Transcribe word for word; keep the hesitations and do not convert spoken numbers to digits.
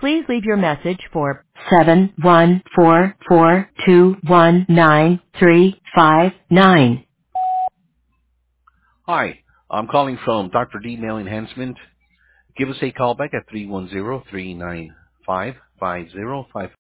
Please leave your message for seven one four four two one nine three five nine. Hi, I'm calling from Doctor D Mail Enhancement. Give us a call back at three one zero, three nine five, five zero five.